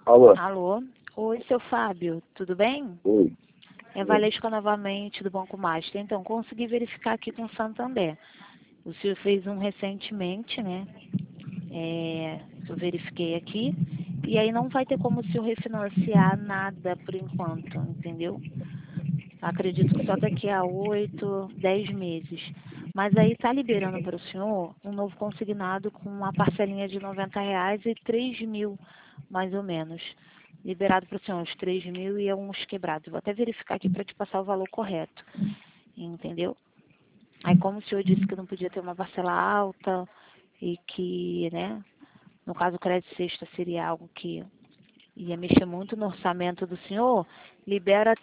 Alô? Alô? Oi, seu Fábio, tudo bem? Oi. É Valesca novamente, do Banco Master. Então, consegui verificar aqui com o Santander. O senhor fez um recentemente, né? Eu verifiquei aqui. E aí não vai ter como o senhor refinanciar nada por enquanto, entendeu? Acredito que só daqui a 8, 10 meses. Mas aí está liberando para o senhor um novo consignado com uma parcelinha de R$ 90 e 3.000, mais ou menos. Liberado para o senhor uns 3.000 e uns quebrados. Vou até verificar aqui para te passar o valor correto. Entendeu? Aí como o senhor disse que não podia ter uma parcela alta e que, né, no caso o crédito sexta seria algo que ia mexer muito no orçamento do senhor, libera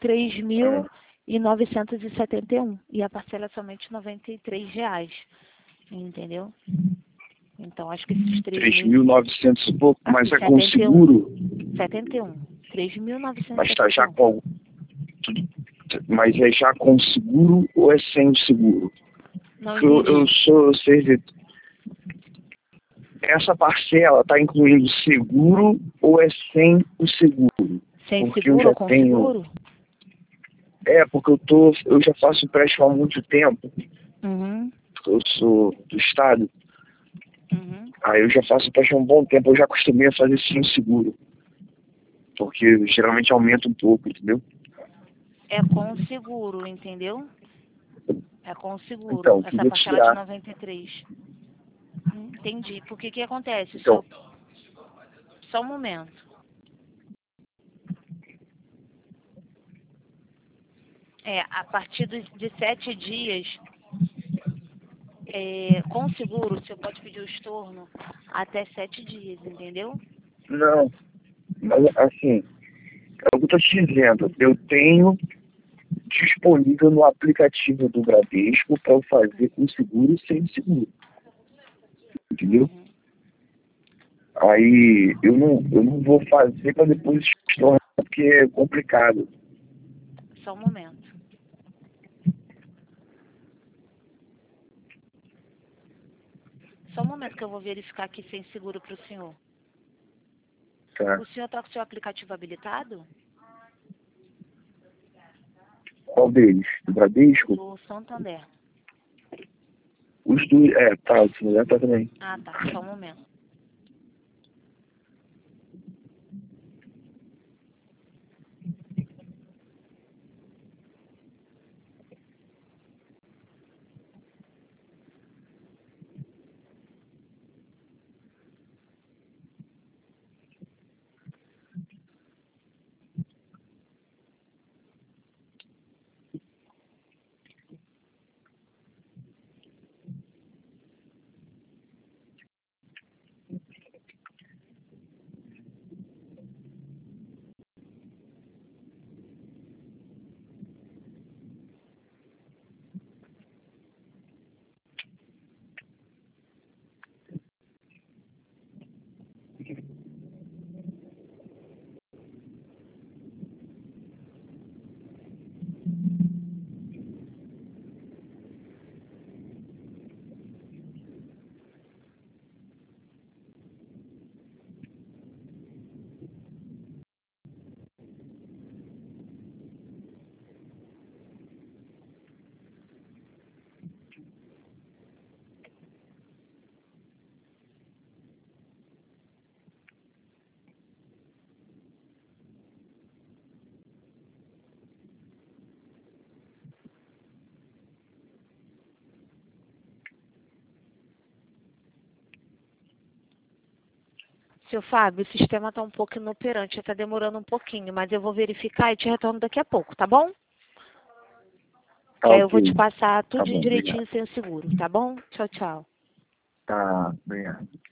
3.971 e a parcela é somente R$ 93, entendeu? Então acho que esses 3.900 e pouco, mas é com 71. seguro? 71. 3.971. Mas tá já com... Mas é já com seguro ou é sem o seguro? Não Porque eu entendi. sou servidor. Essa parcela tá incluindo seguro ou é sem o seguro? Sem Porque eu seguro já ou com tenho... seguro? Porque eu já faço empréstimo há muito tempo. Uhum. Eu sou do estado. Uhum. Aí eu já faço empréstimo há um bom tempo. Eu já acostumei a fazer sem seguro. Porque geralmente aumenta um pouco, entendeu? É com seguro, entendeu? É com seguro. Então, Essa queria parcela de tirar. 93. Entendi. Porque que acontece? Então, Só um momento. A partir de 7 dias, com seguro, você pode pedir o estorno até 7 dias, entendeu? não, mas assim, é o que eu tô te dizendo. Eu tenho disponível no aplicativo do Bradesco para eu fazer com seguro e sem seguro. Entendeu? Uhum. Aí eu não vou fazer para depois estornar porque é complicado. Só um momento. Só um momento que eu vou verificar aqui sem seguro para o senhor. Tá? O senhor está com o seu aplicativo habilitado? Qual deles? Do Bradesco? Do Santander. Os dois. Tá, o celular tá também. Ah, tá. Só um momento. Seu Fábio, o sistema está um pouco inoperante, está demorando um pouquinho, mas eu vou verificar e te retorno daqui a pouco, tá bom? Tá, Que aí eu vou te ok. passar Tá tudo bom, direitinho obrigado. sem o seguro, tá bom? Tchau, tchau. Tá, obrigado.